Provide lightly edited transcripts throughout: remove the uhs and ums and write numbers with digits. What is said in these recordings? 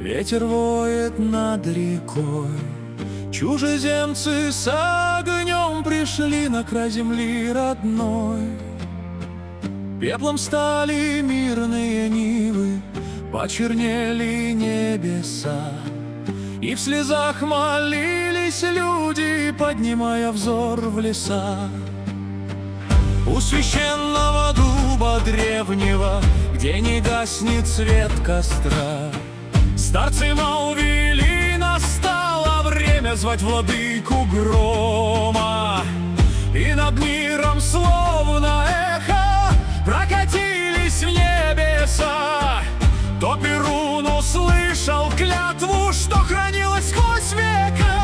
Ветер воет над рекой. Чужеземцы с огнем пришли на край земли родной. Пеплом стали мирные нивы, почернели небеса, и в слезах молились люди, поднимая взор в леса. У священного дуба древнего, где не гаснет свет костра, старцы молвили, настало время звать владыку грома. И над миром словно эхо прокатились в небеса. То Перун услышал клятву, что хранилась сквозь века.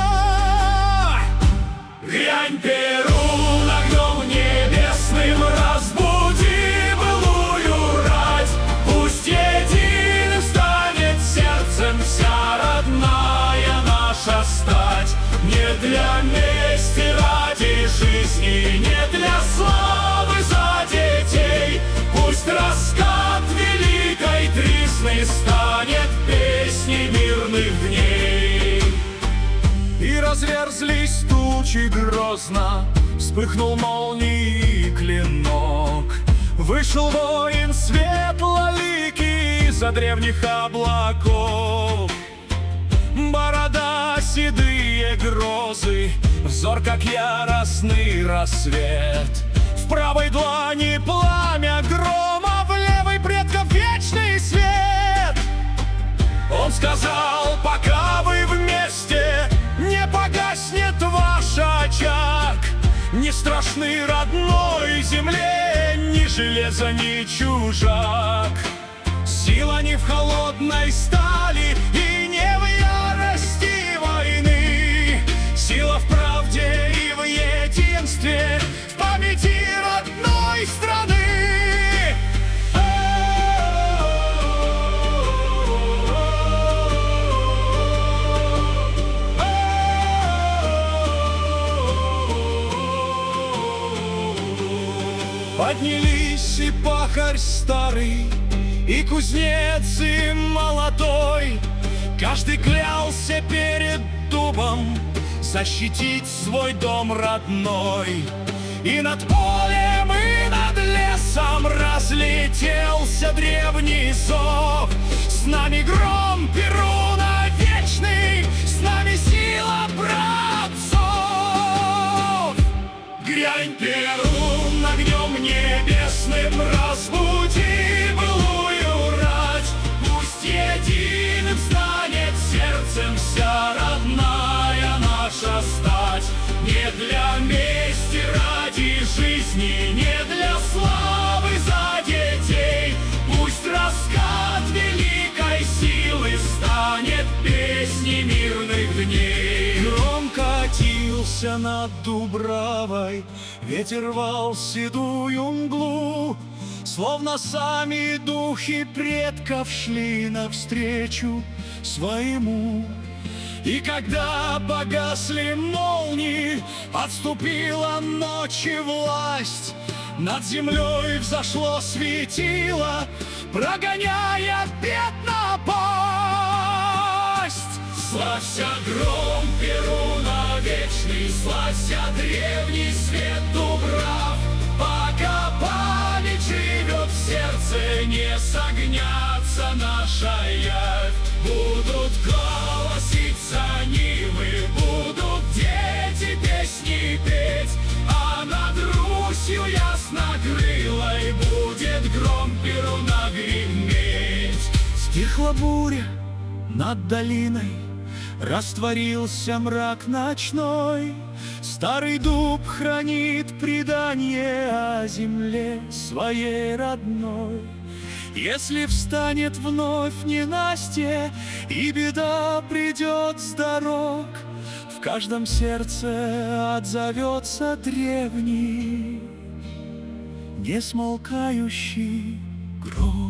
Грянь, Перун, огнем небесным разбуди былую рать. Пусть единым станет сердцем вся родная наша стать. Не для мести ради жизни, не для славы за детей. Пусть раскат великой тризны станет песней мирных дней. И разверзлись тучи грозно, вспыхнул молнией клинок. Вышел воин светлоликий из-за древних облаков. Борода, седые грозы, взор, как яростный рассвет. В правой длани пламя грома, в левой предков вечный свет. Он сказал: пока вы вместе, не погаснет ваш очаг. Не страшны родной земле ни железо, ни чужак. Сила не в холодной стали и не в ярости войны. Сила в правде и в единстве, в памяти родной страны. Поднялись и пахарь старый, и кузнец, и молодой. Каждый клялся перед дубом защитить свой дом родной. И над полем, и над лесом разлетелся древний зов. С нами гром Перуна вечный, с нами сила братцов. Грянь, Перун, огнем небесным разбуди былую рать. Пусть единым станет сердцем вся родная наша стать. Не для мести ради жизни, не для славы за детей. Пусть раскат великой силы станет песней мирных дней. Гром катился над Дубравой, ветер рвал седую мглу. Словно сами духи предков шли навстречу своему. И когда погасли молнии, отступила ночи власть. Над землей взошло светило, прогоняя бед напасть. Славься гром Перуна вечный, славься древний свет Дубрав. Пока память живет в сердце, не согнется наша явь. Будут колоситься нивы, будут дети песни петь, а над Русью яснокрылой будет гром Перуна греметь. Стихла буря над долиной, растворился мрак ночной. Старый дуб хранит предание о земле своей родной. Если встанет вновь ненастье и беда придет с дорог, в каждом сердце отзовется древний, несмолкающий гром.